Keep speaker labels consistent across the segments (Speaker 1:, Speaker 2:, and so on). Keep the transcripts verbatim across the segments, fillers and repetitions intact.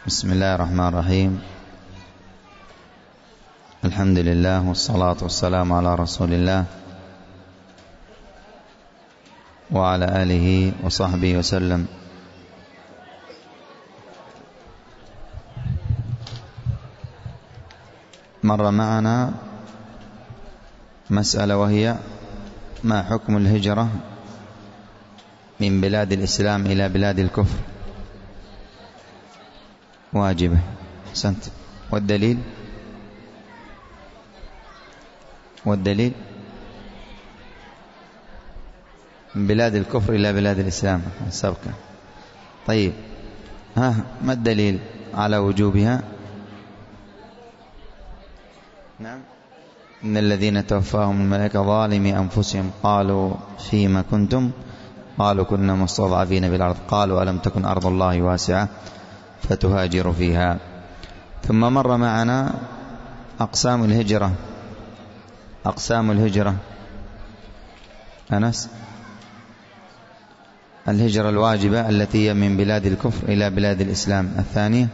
Speaker 1: بسم الله الرحمن الرحيم. الحمد لله والصلاة والسلام على رسول الله وعلى آله وصحبه وسلم. مر معنا مسألة وهي ما حكم الهجرة من بلاد الإسلام إلى بلاد الكفر؟ واجبة. أحسنت. والدليل والدليل من بلاد الكفر إلى بلاد الإسلام سبقا. طيب، ها ما الدليل على وجوبها؟ نعم. إن الذين توفاهم الملائكة ظالمي أنفسهم قالوا فيما كنتم قالوا كنا مستضعفين بالأرض قالوا ألم تكن أرض الله واسعة فتهاجروا فيها. ثم مر معنا أقسام الهجرة. أقسام الهجرة أنس: الهجرة الواجبة التي هي من بلاد الكفر إلى بلاد الإسلام. الثانية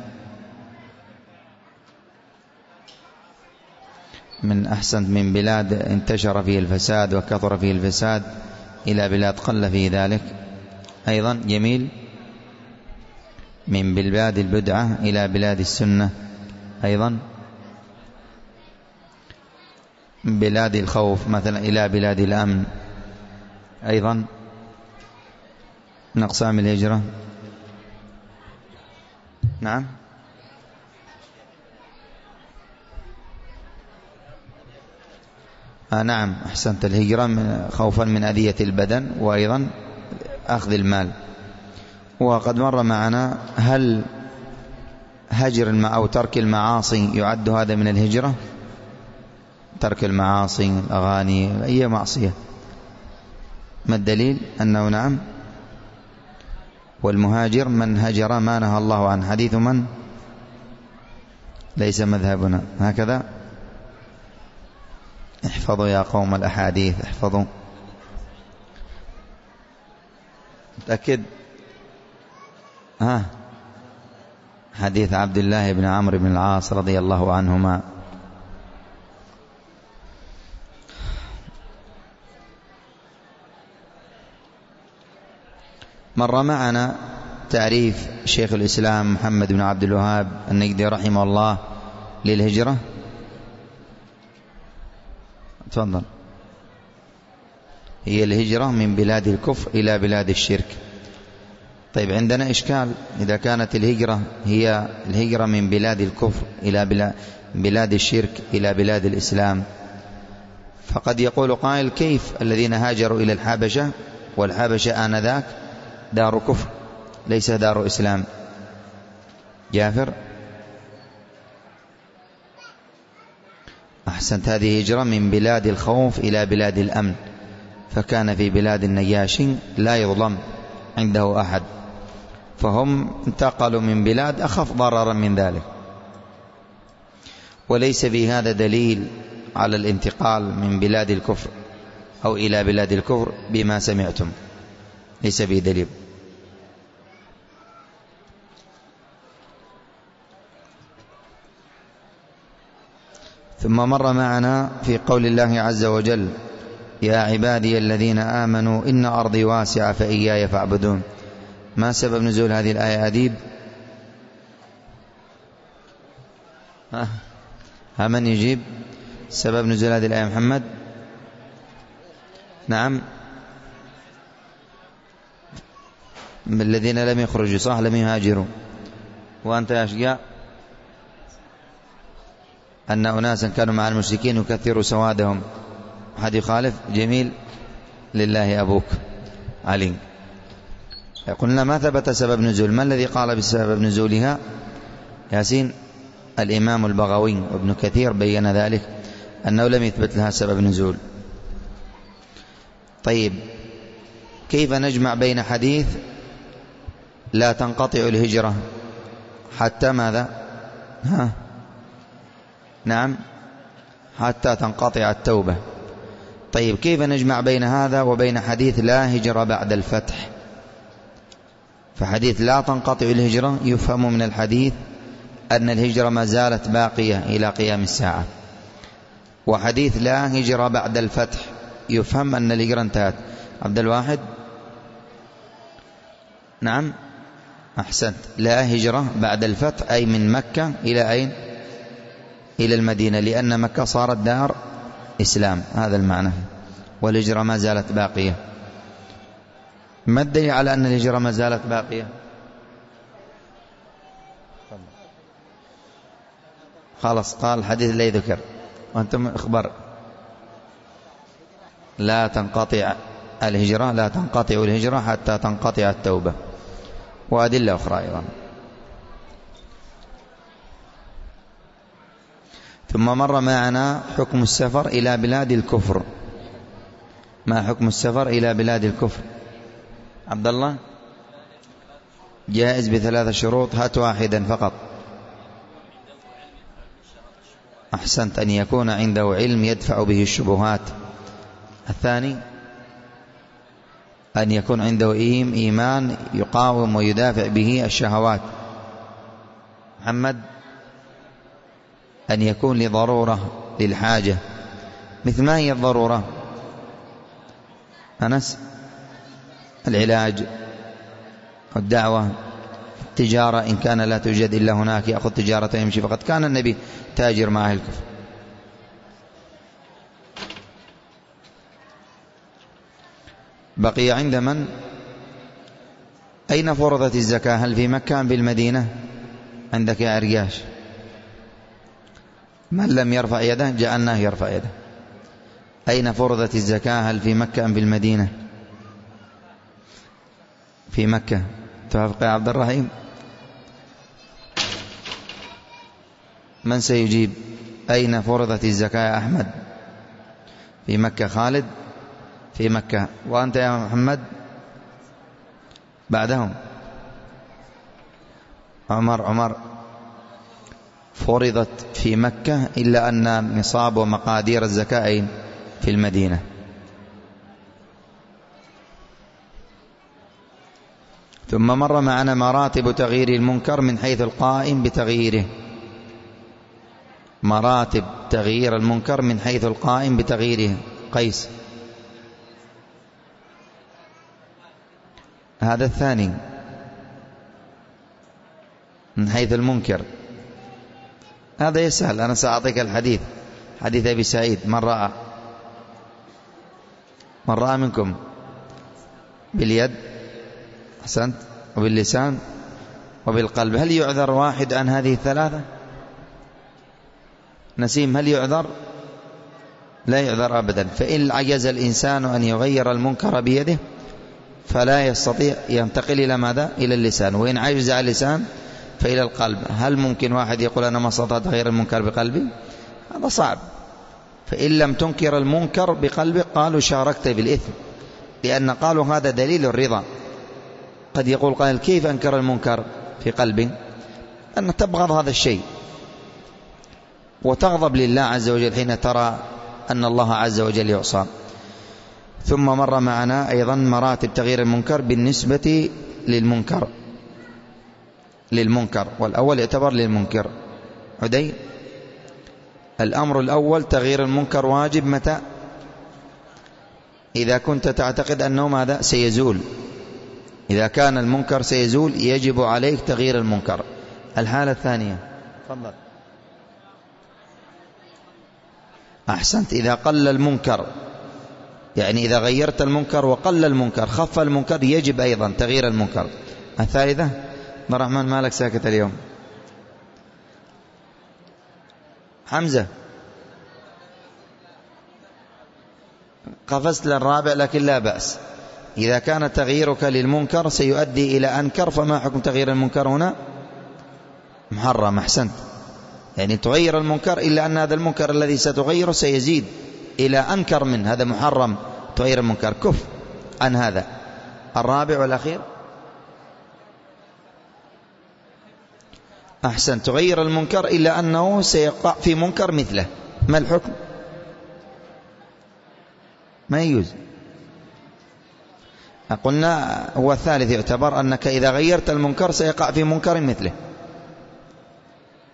Speaker 1: من أحسن من بلاد انتشر فيه الفساد وكثر فيه الفساد إلى بلاد قل فيه ذلك. أيضا جميل من بلاد البدعة إلى بلاد السنة. أيضا من بلاد الخوف مثلا إلى بلاد الأمن. أيضا من أقسام الهجرة نعم آه نعم أحسنت. الهجرة من خوفا من أذية البدن وأيضا أخذ المال. وقد مر معنا هل هجر أو ترك المعاصي يعد هذا من الهجرة؟ ترك المعاصي الأغاني أي معصية، ما الدليل أنه نعم؟ والمهاجر من هجر ما نهى الله عنه. حديث من؟ ليس مذهبنا. هكذا احفظوا يا قوم الأحاديث، احفظوا. متأكد؟ ها حديث عبد الله بن عمرو بن العاص رضي الله عنهما. مر معنا تعريف شيخ الإسلام محمد بن عبد الوهاب النجدي رحمه الله للهجرة. تفضل. هي الهجرة من بلاد الكفر إلى بلاد الشرك. طيب، عندنا إشكال. إذا كانت الهجرة هي الهجرة من بلاد الكفر إلى بلاد الشرك إلى بلاد الإسلام، فقد يقول قائل: كيف الذين هاجروا إلى الحبشة والحبشة آنذاك دار كفر ليس دار إسلام؟ جافر أحسنت. هذه هجرة من بلاد الخوف إلى بلاد الأمن، فكان في بلاد النجاشي لا يظلم عنده أحد، فهم انتقلوا من بلاد أخف ضررا من ذلك. وليس في هذا دليل على الانتقال من بلاد الكفر أو إلى بلاد الكفر بما سمعتم، ليس به دليل. ثم مر معنا في قول الله عز وجل: يا عبادي الذين آمنوا إن أرضي واسعة فإياي فاعبدون. ما سبب نزول هذه الآية أديب؟ ها, ها من يجيب سبب نزول هذه الآية؟ محمد. نعم، الذين لم يخرجوا، صح، لم يهاجروا. وأنت يا أشقاء أن أناسا كانوا مع المشركين يكثروا سوادهم. أحد يخالف؟ جميل، لله أبوك علي. قلنا ما ثبت سبب نزول. ما الذي قال بسبب نزولها؟ ياسين. الإمام البغوي وابن كثير بيّن ذلك أنه لم يثبت لها سبب نزول. طيب، كيف نجمع بين حديث لا تنقطع الهجرة حتى ماذا؟ ها نعم حتى تنقطع التوبة. طيب، كيف نجمع بين هذا وبين حديث لا هجرة بعد الفتح؟ فحديث لا تنقطع الهجرة يفهم من الحديث أن الهجرة ما زالت باقية إلى قيام الساعة. وحديث لا هجرة بعد الفتح يفهم أن الهجرة انتهت. عبد الواحد نعم أحسنت. لا هجرة بعد الفتح أي من مكة إلى أين؟ إلى المدينة، لأن مكة صارت دار إسلام، هذا المعنى. والهجرة ما زالت باقية. ما الدليل على أن الهجرة ما زالت باقية؟ خلاص قال الحديث الذي ذكر وأنتم اخبر. لا تنقطع الهجرة لا تنقطع الهجرة حتى تنقطع التوبة، وأدلة أخرى أيضا. ثم مر معنا حكم السفر إلى بلاد الكفر. ما حكم السفر إلى بلاد الكفر؟ عبد الله جائز بثلاث شروط، هات واحدا فقط. أحسنت، أن يكون عنده علم يدفع به الشبهات. الثاني أن يكون عنده إيمان يقاوم ويدافع به الشهوات. محمد أن يكون لضرورة للحاجة. مثل ما هي الضرورة؟ أنس العلاج والدعوة، التجارة إن كان لا توجد إلا هناك يأخذ تجارة يمشي. فقد كان النبي تاجر مع أهل الكفر. بقي عند من؟ أين فرضت الزكاة؟ هل في مكة أم بالمدينة؟ عندك يا عرياش. من لم يرفع يده جعلناه يرفع يده. أين فرضت الزكاة؟ هل في مكة أم بالمدينة؟ في مكة. توافق يا عبد الرحيم؟ من سيجيب؟ أين فرضت الزكاة يا أحمد؟ في مكة. خالد في مكة. وأنت يا محمد؟ بعدهم عمر. عمر فرضت في مكة، إلا أن نصاب ومقادير الزكاة في المدينة. ثم مر معنا مراتب تغيير المنكر من حيث القائم بتغييره. مراتب تغيير المنكر من حيث القائم بتغييره. قيس هذا الثاني من حيث المنكر. هذا يسهل، أنا سأعطيك الحديث، حديث أبي سعيد. من رأى من رأى منكم باليد أحسنت، وباللسان وبالقلب. هل يعذر واحد عن هذه الثلاثة؟ نسيم هل يعذر؟ لا يعذر أبدا. فإن عجز الإنسان أن يغير المنكر بيده فلا يستطيع، ينتقل إلى ماذا؟ إلى اللسان. وإن عجز على اللسان فإلى القلب. هل ممكن واحد يقول أنا ما استطعت غير المنكر بقلبي؟ هذا صعب. فإن لم تنكر المنكر بقلبك قالوا شاركت بالإثم، لأن قالوا هذا دليل الرضا. قد يقول قائل كيف أنكر المنكر في قلبي؟ أن تبغض هذا الشيء وتغضب لله عز وجل حين ترى أن الله عز وجل يعصى. ثم مر معنا أيضا مراتب تغيير المنكر بالنسبة للمنكر للمنكر والأول يعتبر للمنكر. عدي الأمر الأول تغيير المنكر واجب متى؟ إذا كنت تعتقد أنه ماذا؟ سيزول. إذا كان المنكر سيزول يجب عليك تغيير المنكر. الحالة الثانية تفضل. أحسنت. إذا قل المنكر، يعني إذا غيرت المنكر وقل المنكر خف المنكر يجب أيضا تغيير المنكر. الثالثة عبد الرحمن مالك ساكت اليوم؟ حمزة قفزت للرابع لكن لا بأس. إذا كان تغييرك للمنكر سيؤدي إلى أنكر فما حكم تغيير المنكر هنا؟ محرم. أحسنت. يعني تغير المنكر إلا أن هذا المنكر الذي ستغيره سيزيد إلى أنكر منه، هذا محرم. تغير المنكر كف عن هذا. الرابع والأخير أحسن. تغير المنكر إلا أنه سيقع في منكر مثله، ما الحكم؟ ما يجوز. قلنا هو الثالث يعتبر أنك إذا غيرت المنكر سيقع في منكر مثله.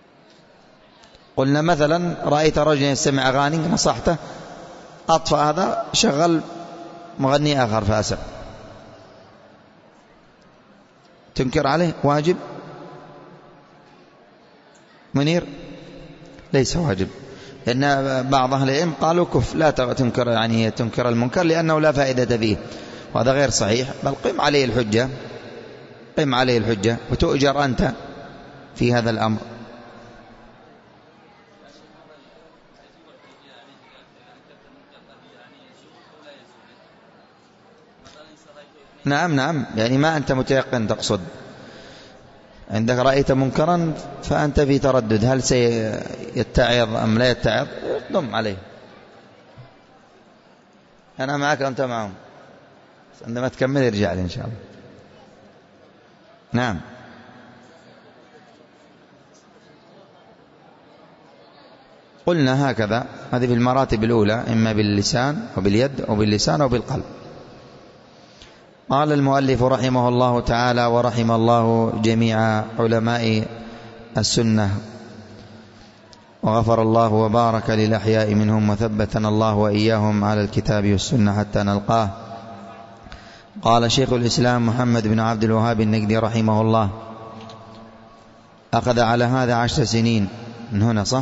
Speaker 1: قلنا مثلا رأيت رجلا يستمع أغاني نصحته، أطفأ هذا شغل مغني آخر فاسق، تنكر عليه؟ واجب؟ منير؟ ليس واجب، لأن بعض أهل العلم قالوا كف، لا تنكر يعني تنكر المنكر لأنه لا فائدة فيه، وهذا غير صحيح، بل قم عليه الحجة، قم عليه الحجة وتؤجر أنت في هذا الأمر. نعم نعم، يعني ما أنت متيقن، تقصد عندك رأيت منكرا فأنت في تردد هل سيتعظ أم لا يتعظ، قم عليه. أنا معك وأنت معهم، عندما تكمل يرجع لي إن شاء الله. نعم. قلنا هكذا، هذه في المراتب الأولى، إما باللسان وباليد أو باللسان أو بالقلب. قال المؤلف رحمه الله تعالى ورحم الله جميع علماء السنة، وغفر الله وبارك للأحياء منهم، وثبتنا الله وإياهم على الكتاب والسنة حتى نلقاه. قال شيخ الإسلام محمد بن عبد الوهاب النجدي رحمه الله: أخذ على هذا عشر سنين، من هنا صح؟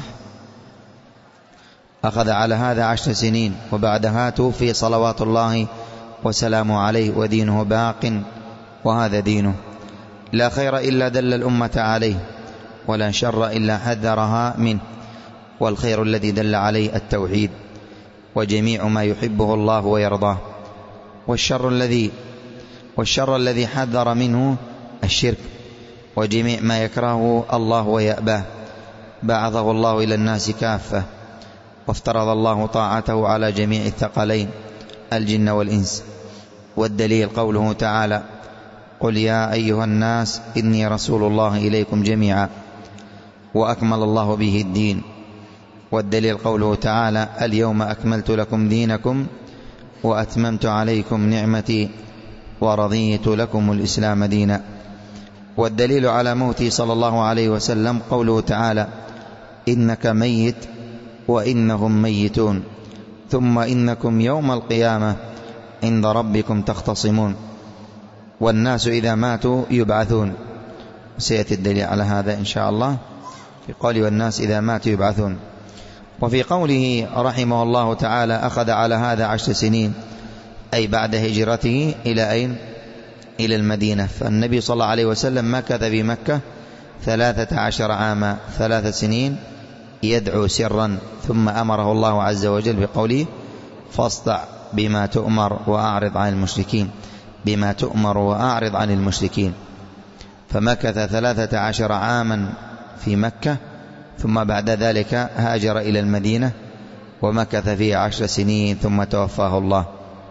Speaker 1: أخذ على هذا عشر سنين وبعدها توفي صلوات الله وسلامه عليه، ودينه باق وهذا دينه، لا خير إلا دل الأمة عليه، ولا شر إلا حذرها منه، والخير الذي دل عليه التوحيد وجميع ما يحبه الله ويرضاه، والشر الذي والشر الذي حذر منه الشرك وجميع ما يكرهه الله ويأباه. بعثه الله إلى الناس كافة، وافترض الله طاعته على جميع الثقلين الجن والإنس، والدليل قوله تعالى: قل يا أيها الناس إني رسول الله إليكم جميعا، وأكمل الله به الدين، والدليل قوله تعالى: اليوم أكملت لكم دينكم وأتممت عليكم نعمتي ورضيت لكم الإسلام دينا، والدليل على موته صلى الله عليه وسلم قوله تعالى: إنك ميت وإنهم ميتون ثم إنكم يوم القيامة عند ربكم تختصمون، والناس إذا ماتوا يبعثون. سيأتي الدليل على هذا إن شاء الله في قول والناس إذا ماتوا يبعثون. وفي قوله رحمه الله تعالى: أخذ على هذا عشر سنين، أي بعد هجرته إلى أين؟ إلى المدينة. فالنبي صلى الله عليه وسلم مكث في مكة ثلاثة عشر عاما، ثلاث سنين يدعو سرا، ثم أمره الله عز وجل بقوله: فاصدع بما تؤمر وأعرض عن المشركين، بما تؤمر وأعرض عن المشركين. فمكث ثلاثة عشر عاما في مكة، ثم بعد ذلك هاجر إلى المدينة ومكث فيه عشر سنين، ثم توفاه الله.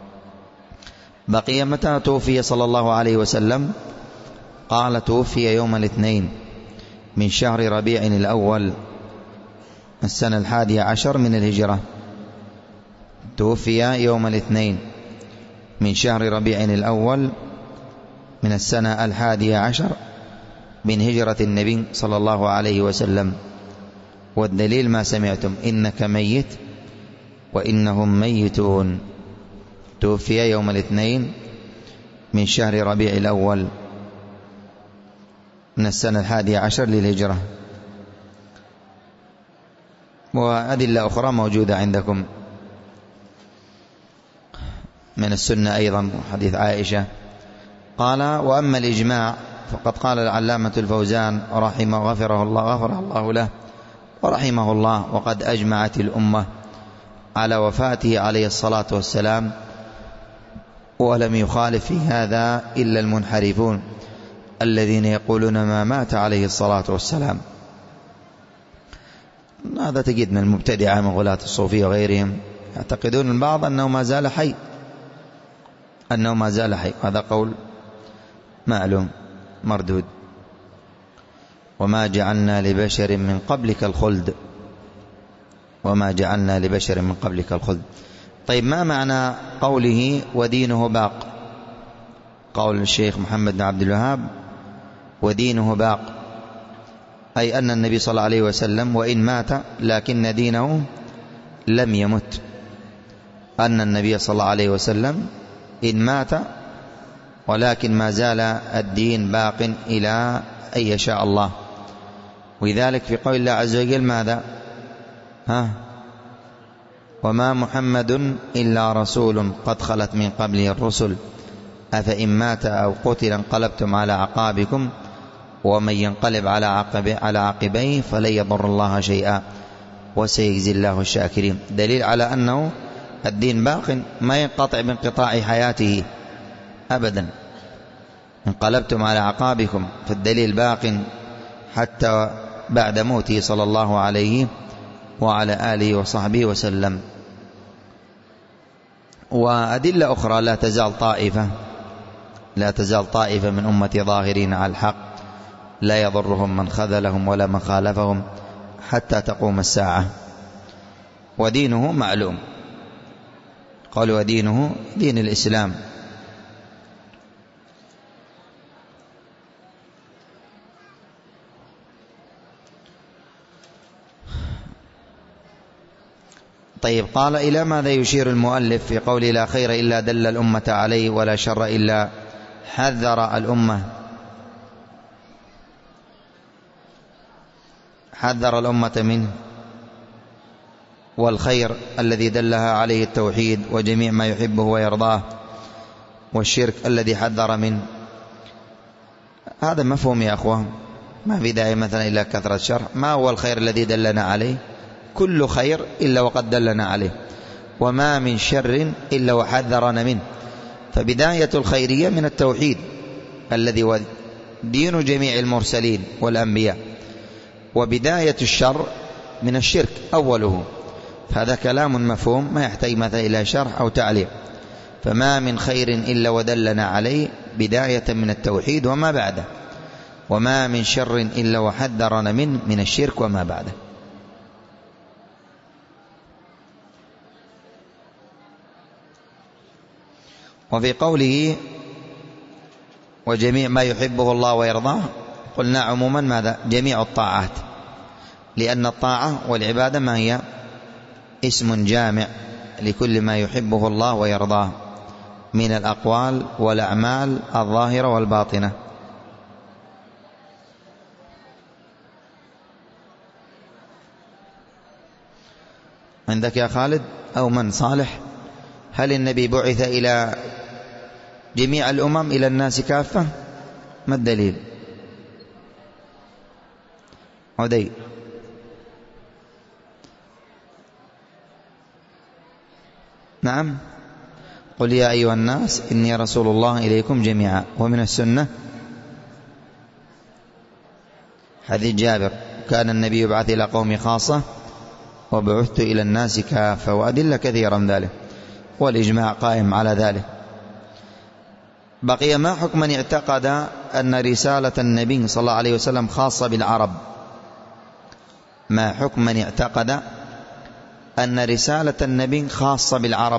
Speaker 1: بقي متى توفي صلى الله عليه وسلم؟ قال: توفي يوم الاثنين من شهر ربيع الأول السنة الحادية عشر من الهجرة. توفي يوم الاثنين من شهر ربيع الأول من السنة الحادية عشر من هجرة النبي صلى الله عليه وسلم. والدليل ما سمعتم: إنك ميت وإنهم ميتون. توفي يوم الاثنين من شهر ربيع الأول من السنة الحادية عشر للهجرة. وأدلة أخرى موجودة عندكم من السنة أيضا، حديث عائشة. قال: وأما الإجماع فقد قال العلامة الفوزان رحمه غفره الله غفر الله له ورحمه الله: وقد أجمعت الأمة على وفاته عليه الصلاة والسلام، ولم يخالف في هذا إلا المنحرفون الذين يقولون ما مات عليه الصلاة والسلام. هذا تجد من المبتدعة من غلاة الصوفية وغيرهم، يعتقدون البعض أنه ما زال حي، أنه ما زال حي. هذا قول معلوم مردود. وما جعلنا لبشر من قبلك الخلد، وما جعلنا لبشر من قبلك الخلد. طيب، ما معنى قوله ودينه باق؟ قول الشيخ محمد بن عبد الوهاب: ودينه باق، أي أن النبي صلى الله عليه وسلم وإن مات لكن دينه لم يمت، أن النبي صلى الله عليه وسلم إن مات ولكن ما زال الدين باق إلى أن يشاء الله. ولذلك في قول الله عز وجل ماذا؟ ها وما محمد إلا رسول قد خلت من قبله الرسل أفإن مات أو قتل انقلبتم على عقابكم ومن ينقلب على عقبه على عقبيه فلن يضر الله شيئا وسيجزي الله الشاكرين. دليل على أنه الدين باق ما ينقطع بانقطاع حياته أبدا. انقلبتم على عقابكم، فالدليل باق حتى بعد موته صلى الله عليه وعلى آله وصحبه وسلم. وأدلة أخرى: لا تزال طائفة لا تزال طائفة من أمتي ظاهرين على الحق لا يضرهم من خذلهم ولا من خالفهم حتى تقوم الساعة. ودينه معلوم، قالوا ودينه دين الإسلام. طيب، قال: إلى ماذا يشير المؤلف في قوله لا خير إلا دل الأمة عليه ولا شر إلا حذر الأمة حذر الأمة منه؟ والخير الذي دلها عليه التوحيد وجميع ما يحبه ويرضاه، والشرك الذي حذر منه. هذا مفهوم يا أخوان، ما في داعي مثلا إلى كثرة الشرح. ما هو الخير الذي دلنا عليه؟ كل خير إلا وقد دلنا عليه، وما من شر إلا وحذرنا منه. فبداية الخيرية من التوحيد الذي هو دين جميع المرسلين والأنبياء، وبداية الشر من الشرك أوله. فهذا كلام مفهوم ما يحتاج مثلا إلى شرح أو تعليق. فما من خير إلا ودلنا عليه بداية من التوحيد وما بعده، وما من شر إلا وحذرنا منه من الشرك وما بعده. وفي قوله وجميع ما يحبه الله ويرضاه قلنا عموما ماذا؟ جميع الطاعات، لأن الطاعة والعبادة ما هي؟ اسم جامع لكل ما يحبه الله ويرضاه من الأقوال والأعمال الظاهرة والباطنة. عندك يا خالد أو من صالح؟ هل النبي بعث إلى جميع الأمم إلى الناس كافة؟ ما الدليل؟ عدي. نعم. قل يا أيها الناس إني رسول الله إليكم جميعا. ومن السنة حديث جابر: كان النبي يبعث إلى قوم خاصة وبعثت إلى الناس كافة، وأدلة كثيرة من ذلك، والإجماع قائم على ذلك. بقي ما حكم من اعتقد أن رسالة النبي صلى الله عليه وسلم خاصة بالعرب؟ ما حكم من اعتقد أن رسالة النبي خاصة بالعرب؟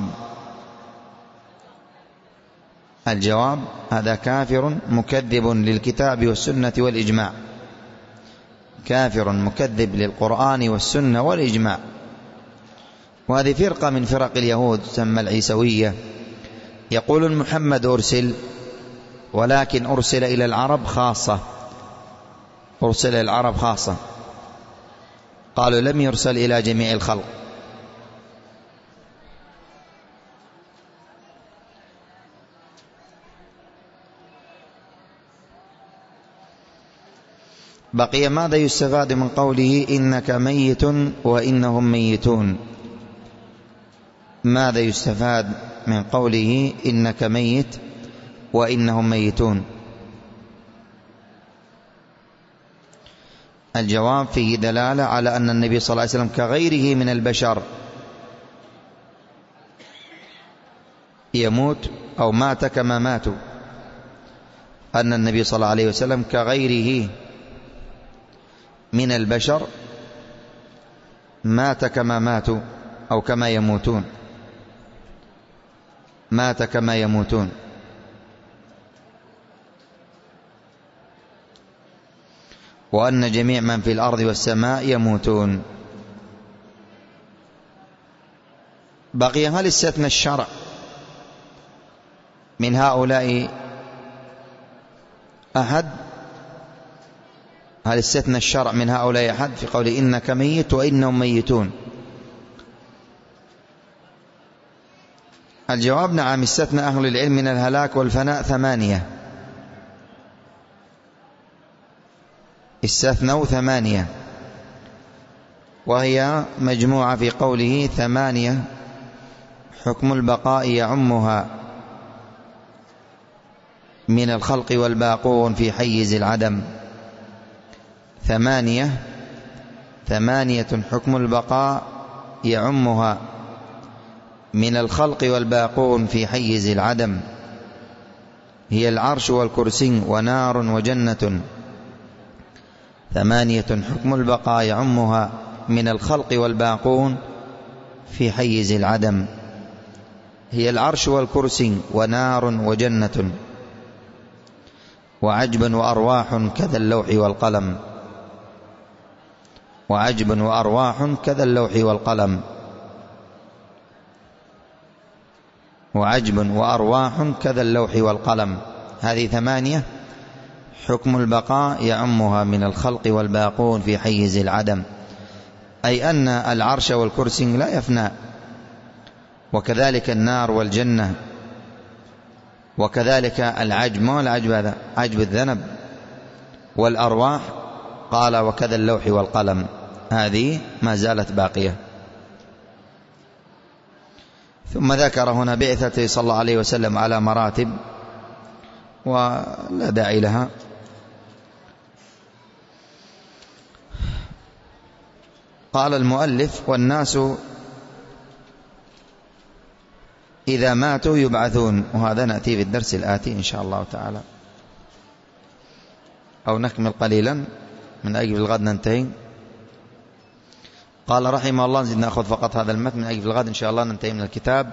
Speaker 1: الجواب: هذا كافر مكذب للكتاب والسنة والإجماع، كافر مكذب للقرآن والسنة والإجماع. وهذه فرقة من فرق اليهود تسمى العيسوية، يقولون محمد أرسل ولكن أرسل إلى العرب خاصة، أرسل إلى العرب خاصة. قالوا لم يرسل إلى جميع الخلق. بقي ماذا يستفاد من قوله إنك ميت وإنهم ميتون؟ ماذا يستفاد من قوله إنك ميت وإنهم ميتون؟ الجواب: فيه دلالة على أن النبي صلى الله عليه وسلم كغيره من البشر يموت أو مات كما ماتوا، أن النبي صلى الله عليه وسلم كغيره من البشر مات كما ماتوا أو كما يموتون، مات كما يموتون. وأن جميع من في الأرض والسماء يموتون. بقي هل استثنى الشرع من هؤلاء أحد؟ هل استثنى الشرع من هؤلاء أحد في قول إنك ميت وإنهم ميتون؟ الجواب نعم، استثنى أهل العلم من الهلاك والفناء ثمانية، استثنوا ثمانية، وهي مجموعة في قوله ثمانية حكم البقاء يعمها من الخلق والباقون في حيز العدم. ثمانية ثمانية حكم البقاء يعمها من الخلق والباقون في حيز العدم، هي العرش والكرسي ونار وجنة. ثمانية حكم البقاء يعمها من الخلق والباقون في حيز العدم، هي العرش والكرسي ونار وجنة وعجب وأرواح كذا اللوح والقلم. وعجب وأرواح كذا اللوح والقلم. وعجب وأرواح كذا اللوح والقلم. هذه ثمانية حكم البقاء يعمها من الخلق والباقون في حيز العدم، أي أن العرش والكرسي لا يفنى، وكذلك النار والجنة، وكذلك العجب. ما العجب هذا؟ عجب الذنب. والأرواح قال وكذا اللوح والقلم، هذه ما زالت باقية. ثم ذكر هنا بعثته صلى الله عليه وسلم على مراتب ولا داعي لها. قال المؤلف والناس إذا ماتوا يبعثون، وهذا نأتي في الدرس الآتي إن شاء الله تعالى، أو نكمل قليلا من أجل الغد ننتهي. قال رحمه الله نزيد نأخذ فقط هذا المتن من أجل الغد إن شاء الله ننتهي من الكتاب.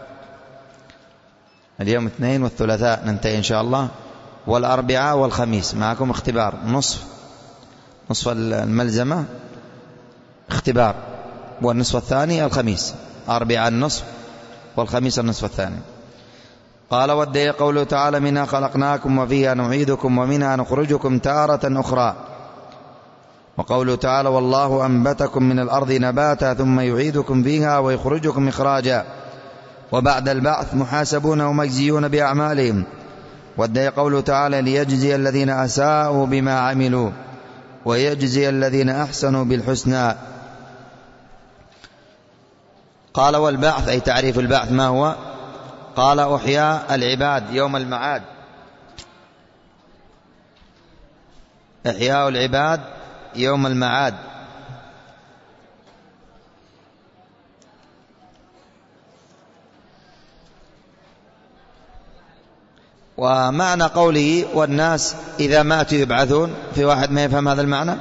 Speaker 1: اليوم اثنين والثلاثاء ننتهي إن شاء الله، والأربعاء والخميس معكم اختبار، نصف نصف الملزمة اختبار، والنصف الثاني الخميس، أربعاء النصف والخميس النصف الثاني. قال والدليل قوله تعالى منها خلقناكم وفيها نعيدكم ومنها نخرجكم تارة أخرى. وقوله تعالى والله أنبتكم من الأرض نباتا ثم يعيدكم فيها ويخرجكم إخراجا وبعد البعث محاسبون ومجزيون بأعمالهم. والدليل قوله تعالى ليجزي الذين أساءوا بما عملوا ويجزي الذين أحسنوا بالحسنى. قال والبعث أي تعريف البعث ما هو؟ قال أحياء العباد يوم المعاد، إحياء العباد يوم المعاد. ومعنى قوله والناس إذا ماتوا يبعثون، في واحد ما يفهم هذا المعنى؟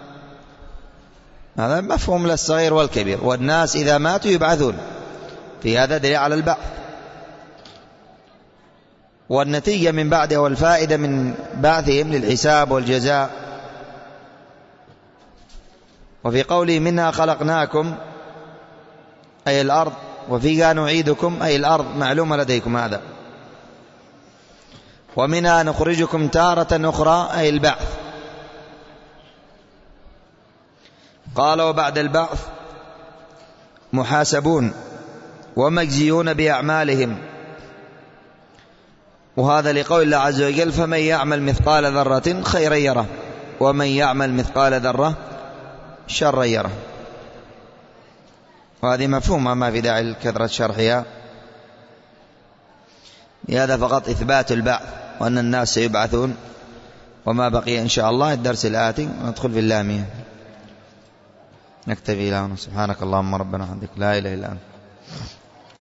Speaker 1: هذا مفهوم للصغير والكبير. والناس إذا ماتوا يبعثون، في هذا دليل على البعث، والنتيجة من بعده والفائدة من بعثهم للحساب والجزاء. وفي قوله منها خلقناكم أي الأرض، وفيها نعيدكم أي الأرض معلومة لديكم هذا. ومنها نخرجكم تارة أخرى أي البعث. قال وبعد البعث محاسبون ومجزيون بأعمالهم، وهذا لقول الله عز وجل فمن يعمل مثقال ذرة خيرا يره ومن يعمل مثقال ذرة شرا يره. وهذه مفهومة ما في داعي لكثرة شرحها، لهذا فقط إثبات البعث وأن الناس سيبعثون. وما بقي إن شاء الله الدرس الآتي ندخل في اللامية. نكتفي الآن. سبحانك اللهم ربنا وبحمدك لا إله إلا أنت.